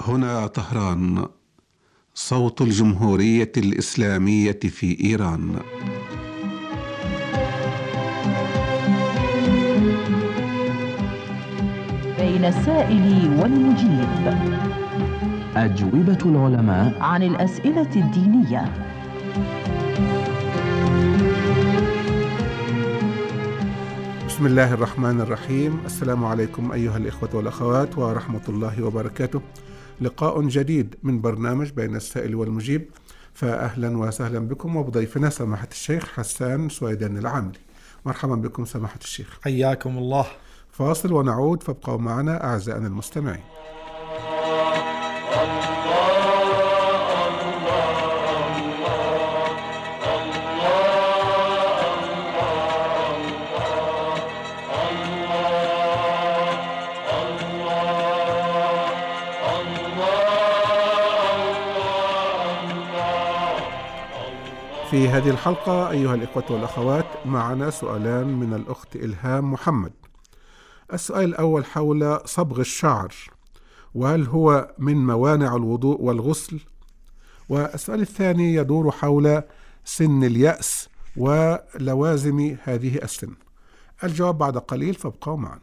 هنا طهران، صوت الجمهورية الإسلامية في إيران. بين السائل والمجيب، أجوبة العلماء عن الأسئلة الدينية. بسم الله الرحمن الرحيم. السلام عليكم أيها الإخوة والأخوات ورحمة الله وبركاته. لقاء جديد من برنامج بين السائل والمجيب، فأهلا وسهلا بكم وبضيفنا سماحة الشيخ حسان سويدان العاملي. مرحبا بكم سماحة الشيخ. حياكم الله. فاصل ونعود، فابقوا معنا أعزائنا المستمعين. في هذه الحلقة أيها الإخوة والأخوات معنا سؤالان من الأخت إلهام محمد. السؤال الأول حول صبغ الشعر، وهل هو من موانع الوضوء والغسل؟ والسؤال الثاني يدور حول سن اليأس ولوازم هذه السن. الجواب بعد قليل، فابقوا معنا.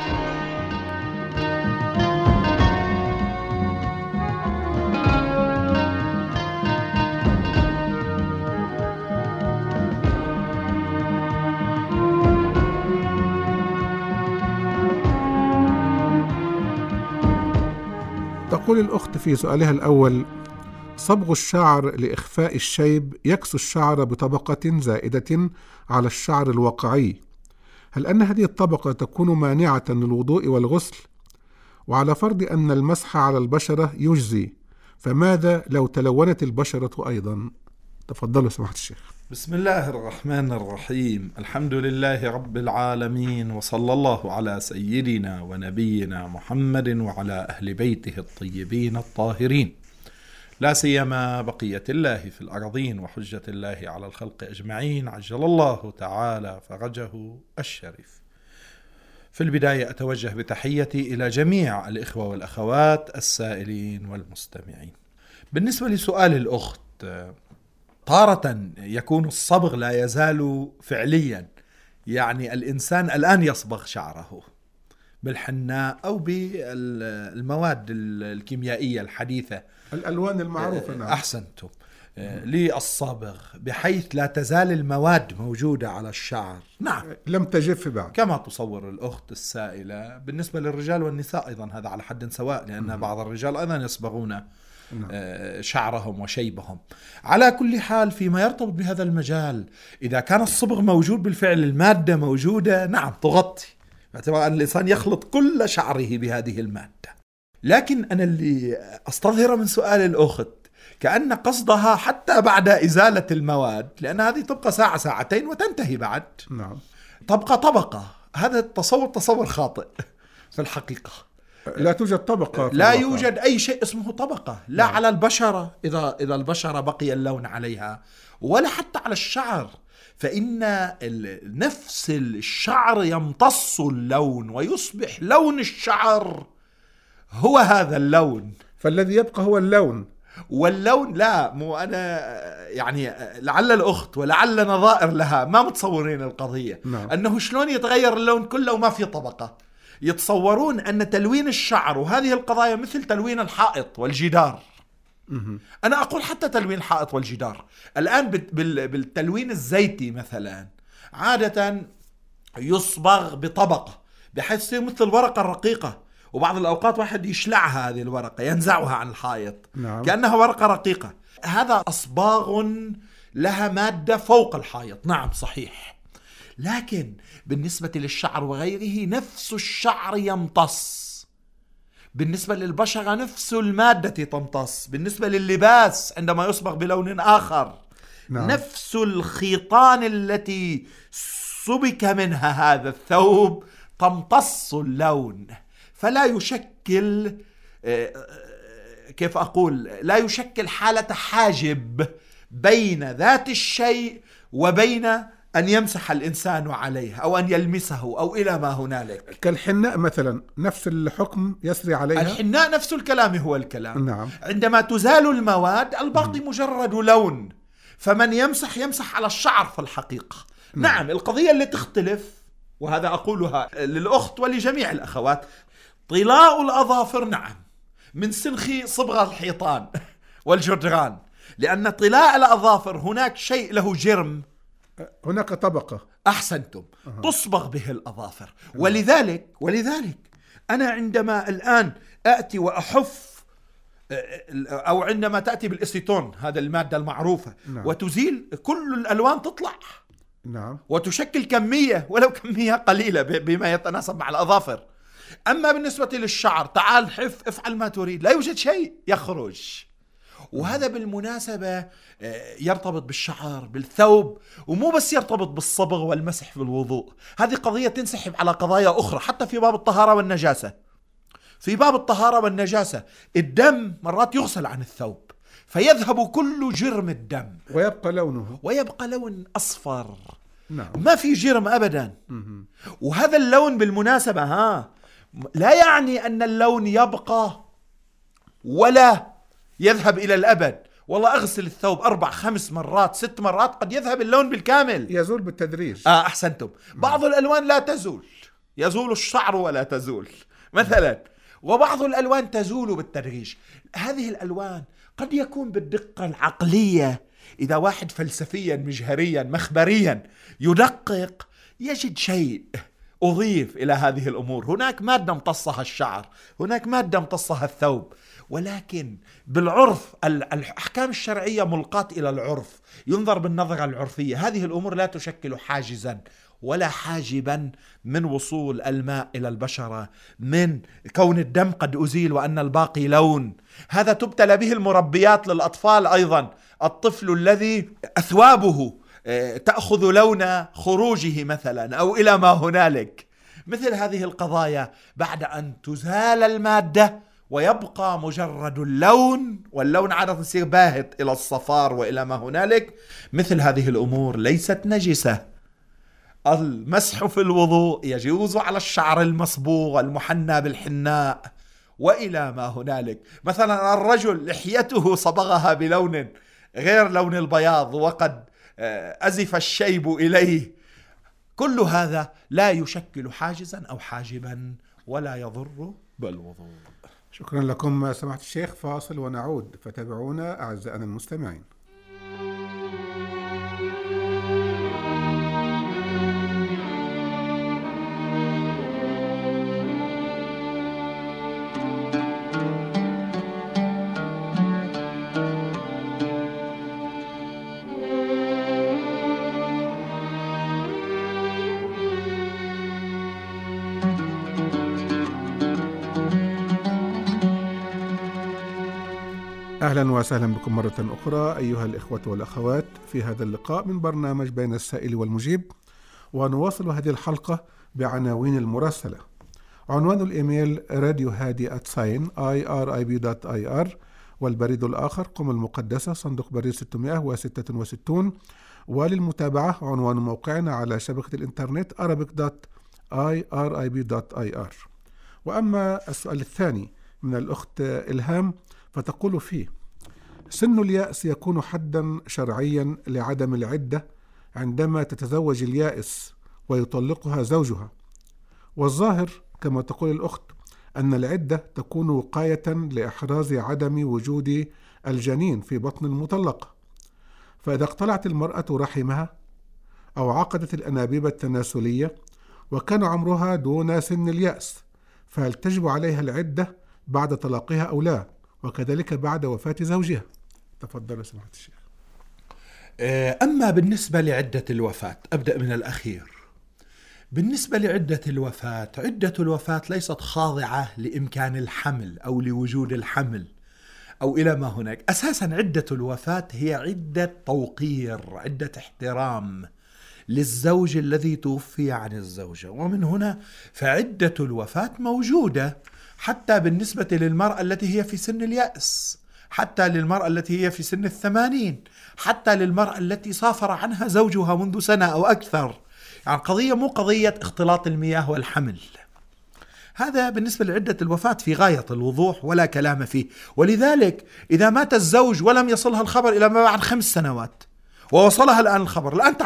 تقول الأخت في سؤالها الأول: صبغ الشعر لإخفاء الشيب يكسو الشعر بطبقة زائدة على الشعر الواقعي، هل أن هذه الطبقة تكون مانعة للوضوء والغسل؟ وعلى فرض أن المسح على البشرة يجزي، فماذا لو تلونت البشرة أيضا؟ تفضلوا سماحة الشيخ. بسم الله الرحمن الرحيم. الحمد لله رب العالمين، وصلى الله على سيدنا ونبينا محمد وعلى أهل بيته الطيبين الطاهرين، لا سيما بقية الله في الأرضين وحجة الله على الخلق أجمعين، عجل الله تعالى فرجه الشريف. في البداية أتوجه بتحيتي إلى جميع الإخوة والأخوات السائلين والمستمعين. بالنسبة لسؤال الأخت، تارة يكون الصبغ لا يزال فعليا، يعني الإنسان الآن يصبغ شعره بالحناء أو بالمواد الكيميائية الحديثة، الألوان المعروفة. نعم. أحسنتم. للصبغ بحيث لا تزال المواد موجودة على الشعر. نعم، لم تجف بعد كما تصور الأخت السائلة. بالنسبة للرجال والنساء أيضا هذا على حد سواء، لأن بعض الرجال أيضا يصبغون شعرهم وشيبهم. على كل حال، فيما يرتبط بهذا المجال، إذا كان الصبغ موجود بالفعل، المادة موجودة، نعم تغطي، باعتبار أن الإنسان يخلط كل شعره بهذه المادة. لكن أنا اللي أستظهر من سؤال الأخت كأن قصدها حتى بعد إزالة المواد، لأن هذه تبقى ساعة ساعتين وتنتهي بعد. نعم. تبقى طبقة. هذا تصور خاطئ في الحقيقة. لا توجد طبقة. لا يوجد أي شيء اسمه طبقة، لا نعم. على البشرة إذا البشرة بقي اللون عليها، ولا حتى على الشعر، فإن نفس الشعر يمتص اللون ويصبح لون الشعر هو هذا اللون، فالذي يبقى هو اللون. واللون لا، مو أنا يعني لعل الأخت ولعل نظائر لها ما متصورين القضية. نعم. أنه شلون يتغير اللون كله وما في طبقة. يتصورون أن تلوين الشعر وهذه القضايا مثل تلوين الحائط والجدار. أنا أقول حتى تلوين الحائط والجدار الآن بالتلوين الزيتي مثلا عادة يصبغ بطبقة بحيث تصير مثل الورقة الرقيقة، وبعض الأوقات واحد يشلعها هذه الورقة، ينزعها عن الحائط. نعم. كأنها ورقة رقيقة. هذا أصباغ لها مادة فوق الحائط. نعم صحيح. لكن بالنسبة للشعر وغيره نفس الشعر يمتص، بالنسبة للبشرة نفس المادة تمتص، بالنسبة لللباس عندما يصبغ بلون آخر. نعم. نفس الخيطان التي سبك منها هذا الثوب تمتص اللون، فلا يشكل كيف أقول، لا يشكل حالة حاجب بين ذات الشيء وبين أن يمسح الإنسان عليه أو أن يلمسه أو إلى ما هنالك. كالحناء مثلا نفس الحكم يسري عليها؟ الحناء نفس الكلام هو الكلام. نعم. عندما تزال المواد الباقي مجرد لون، فمن يمسح على الشعر في الحقيقة. نعم. القضية اللي تختلف، وهذا أقولها للأخت ولجميع الأخوات، طلاء الأظافر نعم من سنخ صبغ الحيطان والجدران، لأن طلاء الأظافر هناك شيء له جرم، هناك طبقة. أحسنتم. تصبغ به الأظافر. ولذلك أنا عندما الآن أأتي وأحف، أو عندما تأتي بالإسيتون، هذا المادة المعروفة، نعم. وتزيل كل الألوان تطلع، نعم. وتشكل كمية ولو كمية قليلة بما يتناسب مع الأظافر. أما بالنسبة للشعر، تعال حف، افعل ما تريد، لا يوجد شيء يخرج. وهذا بالمناسبة يرتبط بالشعر، بالثوب، ومو بس يرتبط بالصبغ والمسح في الوضوء. هذه قضية تنسحب على قضايا أخرى، حتى في باب الطهارة والنجاسة. في باب الطهارة والنجاسة الدم مرات يغسل عن الثوب فيذهب كل جرم الدم، ويبقى لون أصفر. نعم. ما في جرم أبدا. وهذا اللون بالمناسبة لا يعني أن اللون يبقى ولا يذهب إلى الأبد. والله أغسل الثوب 4 5 مرات 6 مرات قد يذهب اللون بالكامل، يزول بالتدريج. أحسنتم. بعض الألوان لا تزول، يزول الشعر ولا تزول مثلا، وبعض الألوان تزول بالتدريج. هذه الألوان قد يكون بالدقة العقلية، إذا واحد فلسفيا مجهريا مخبريا يدقق يجد شيء أضيف إلى هذه الأمور. هناك مادة امتصها الشعر، هناك مادة امتصها الثوب، ولكن بالعرف الأحكام الشرعية ملقاة إلى العرف، ينظر بالنظرة العرفية. هذه الأمور لا تشكل حاجزا ولا حاجبا من وصول الماء إلى البشرة، من كون الدم قد أزيل وأن الباقي لون. هذا تبتلى به المربيات للأطفال أيضا. الطفل الذي أثوابه تأخذ لون خروجه مثلا أو إلى ما هنالك، مثل هذه القضايا بعد أن تزال المادة ويبقى مجرد اللون، واللون عادة يصير باهت إلى الصفار وإلى ما هنالك، مثل هذه الأمور ليست نجسة. المسح في الوضوء يجوز على الشعر المصبوغ المحنى بالحناء وإلى ما هنالك. مثلا الرجل لحيته صبغها بلون غير لون البياض وقد أزف الشيب إليه، كل هذا لا يشكل حاجزا أو حاجبا ولا يضر بالوضوء. شكرا لكم سماحة الشيخ. فاصل ونعود، فتابعونا أعزائنا المستمعين. أهلا وسهلا بكم مرة أخرى أيها الإخوة والأخوات في هذا اللقاء من برنامج بين السائل والمجيب، ونواصل هذه الحلقة بعناوين المراسلة. عنوان الإيميل radiohadi@irib.ir، والبريد الآخر قم المقدسة صندوق بريد 666، وللمتابعة عنوان موقعنا على شبكة الإنترنت arabic.irib.ir. وأما السؤال الثاني من الأخت إلهام فتقول فيه: سن اليأس يكون حدا شرعيا لعدم العدة عندما تتزوج اليائس ويطلقها زوجها، والظاهر كما تقول الأخت أن العدة تكون وقاية لإحراز عدم وجود الجنين في بطن المطلقة، فإذا اقتلعت المرأة رحمها أو عقدت الأنابيب التناسلية وكان عمرها دون سن اليأس، فهل تجب عليها العدة بعد طلاقها أو لا، وكذلك بعد وفاة زوجها؟ تفضل سماحة الشيخ. أما بالنسبة لعدة الوفاة، أبدأ من الأخير. بالنسبة لعدة الوفاة، عدة الوفاة ليست خاضعة لإمكان الحمل أو لوجود الحمل أو إلى ما هناك. أساسا عدة الوفاة هي عدة توقير، عدة احترام للزوج الذي توفي عن الزوجة، ومن هنا فعدة الوفاة موجودة حتى بالنسبة للمرأة التي هي في سن اليأس. حتى للمرأة التي هي في سن 80، حتى للمرأة التي سافر عنها زوجها منذ سنة أو أكثر. يعني قضية مو قضية اختلاط المياه والحمل. هذا بالنسبة لعدة الوفاة في غاية الوضوح ولا كلام فيه. ولذلك إذا مات الزوج ولم يصلها الخبر إلى ما بعد 5 سنوات ووصلها الآن الخبر، الآن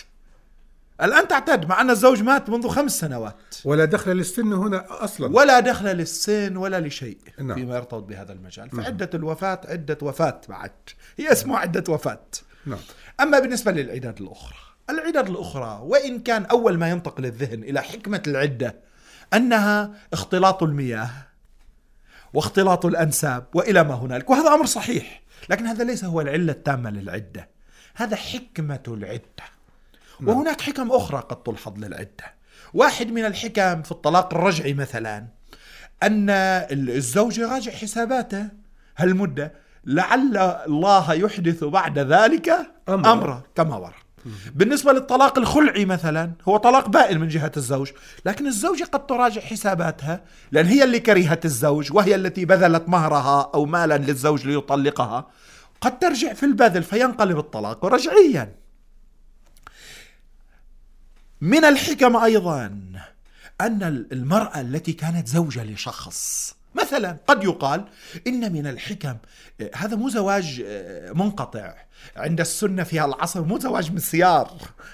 تعتد مع أن الزوج مات منذ 5 سنوات. ولا دخل للسن هنا أصلا، ولا دخل للسن ولا لشيء نعم. فيما يرتبط بهذا المجال. فعدة الوفاة عدة وفاة بعد، هي اسمها عدة وفاة. نعم. أما بالنسبة للعداد الأخرى وإن كان أول ما ينتقل الذهن إلى حكمة العدة أنها اختلاط المياه واختلاط الأنساب وإلى ما هنالك، وهذا أمر صحيح، لكن هذا ليس هو العلة التامة للعدة، هذا حكمة العدة. وهناك حكم أخرى قد تلحظ للعدة. واحد من الحكم في الطلاق الرجعي مثلا أن الزوج يراجع حساباته هالمدة لعل الله يحدث بعد ذلك أمرا كما ورد. بالنسبة للطلاق الخلعي مثلا هو طلاق بائن من جهة الزوج، لكن الزوجة قد تراجع حساباتها لأن هي اللي كرهت الزوج وهي التي بذلت مهرها أو مالا للزوج ليطلقها، قد ترجع في البذل فينقلب الطلاق رجعيا. من الحكم أيضا أن المرأة التي كانت زوجة لشخص مثلا قد يقال إن من الحكم هذا مو زواج منقطع عند السنة في العصر، مو زواج مسيار،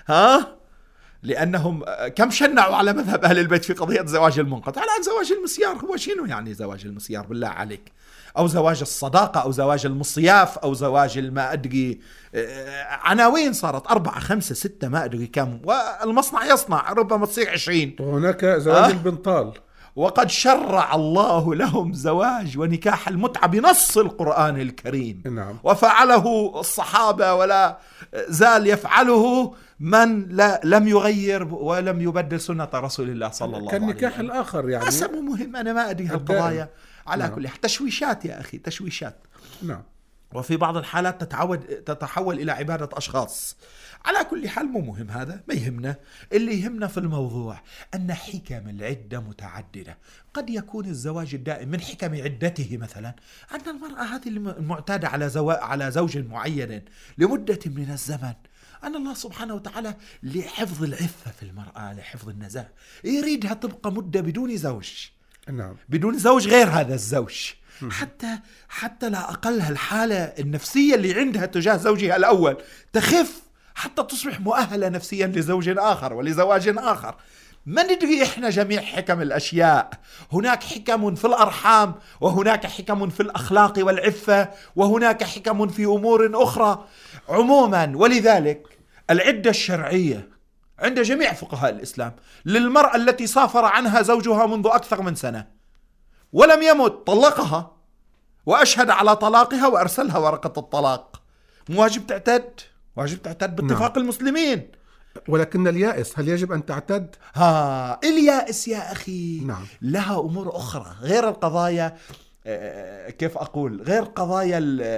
لأنهم كم شنعوا على مذهب أهل البيت في قضية زواج المنقطع. الآن زواج المسيار هو شنو يعني زواج المسيار بالله عليك؟ أو زواج الصداقة أو زواج المصياف أو زواج ما أدري، عناوين صارت 4 5 6 ما أدري كم، والمصنع يصنع ربما تصير 20. وهناك زواج البنطال. وقد شرع الله لهم زواج ونكاح المتعة بنص القرآن الكريم. نعم. وفعله الصحابة ولا زال يفعله من لم يغير ولم يبدل سنة رسول الله صلى الله عليه وسلم. كالنكاح الآخر يعني أسمه مهم، أنا ما أدري هالقضايا على كل حال تشويشات يا أخي، تشويشات. نعم. وفي بعض الحالات تتحول إلى عبادة أشخاص. على كل حال مو مهم، هذا ما يهمنا. اللي يهمنا في الموضوع أن حكم العدة متعددة. قد يكون الزواج الدائم من حكم عدته مثلا أن المرأة هذه المعتادة على زوج معين لمدة من الزمن، أن الله سبحانه وتعالى لحفظ العفة في المرأة، لحفظ النزاهة، يريدها تبقى مدة بدون زوج. نعم. بدون زوج غير هذا الزوج، حتى لا أقلها الحالة النفسية اللي عندها تجاه زوجها الأول تخف، حتى تصبح مؤهلة نفسيا لزوج آخر ولزواج آخر. ما ندري إحنا جميع حكم الأشياء. هناك حكم في الأرحام، وهناك حكم في الأخلاق والعفة، وهناك حكم في أمور أخرى عموما. ولذلك العدة الشرعية عند جميع فقهاء الإسلام للمرأة التي سافر عنها زوجها منذ أكثر من سنة ولم يمت، طلقها وأشهد على طلاقها وأرسلها ورقة الطلاق، واجب تعتد باتفاق المسلمين. ولكن اليائس هل يجب أن تعتد؟ اليائس يا أخي نعم. لها أمور أخرى غير القضايا، كيف أقول، غير قضايا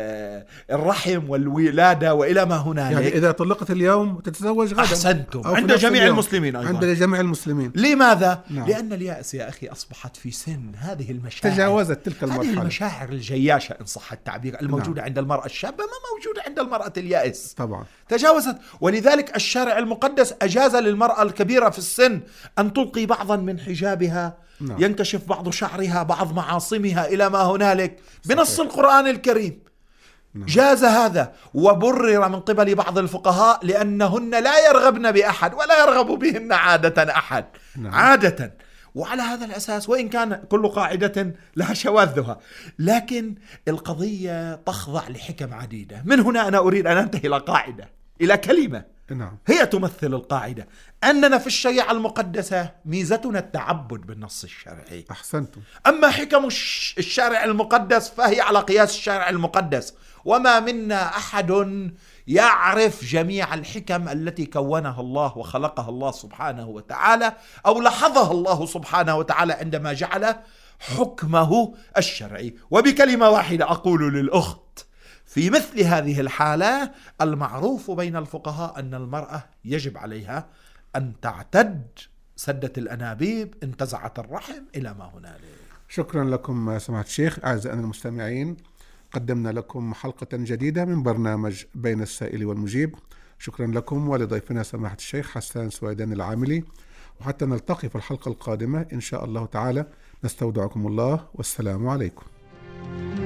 الرحم والولادة وإلى ما هنالك. يعني إذا طلقت اليوم تتزوج غدا. أحسنتم، عند جميع المسلمين أيضا. عند جميع المسلمين. لماذا؟ نعم. لأن اليأس يا أخي أصبحت في سن هذه المشاعر، تجاوزت تلك المرحلة، هذه المشاعر الجياشة إن صح التعبير الموجودة عند المرأة الشابة ما موجودة عند المرأة اليائس. طبعا تجاوزت. ولذلك الشارع المقدس أجاز للمرأة الكبيرة في السن أن تلقي بعضا من حجابها، نعم. ينكشف بعض شعرها، بعض معاصمها إلى ما هنالك بنص القرآن الكريم. نعم. جاز هذا، وبرر من قبل بعض الفقهاء لأنهن لا يرغبن بأحد ولا يرغب بهن عادة أحد. نعم. عادة. وعلى هذا الأساس وإن كان كل قاعدة لها شواذها، لكن القضية تخضع لحكم عديدة. من هنا أنا أريد أن أنتهي إلى قاعدة، إلى كلمة نعم. هي تمثل القاعدة، أننا في الشريعة المقدسة ميزتنا التعبد بالنص الشرعي. أحسنتم. أما حكم الشارع المقدس فهي على قياس الشارع المقدس، وما منا أحد يعرف جميع الحكم التي كونها الله وخلقها الله سبحانه وتعالى أو لاحظها الله سبحانه وتعالى عندما جعل حكمه الشرعي. وبكلمة واحدة أقول للأخت في مثل هذه الحالة المعروف بين الفقهاء أن المرأة يجب عليها أن تعتد، سدت الأنابيب، انتزعت الرحم، إلى ما هنالك. شكرا لكم سماحة الشيخ. أعزائنا المستمعين، قدمنا لكم حلقة جديدة من برنامج بين السائل والمجيب. شكرا لكم ولضيفنا سماحة الشيخ حسان سويدان العاملي، وحتى نلتقي في الحلقة القادمة إن شاء الله تعالى نستودعكم الله والسلام عليكم.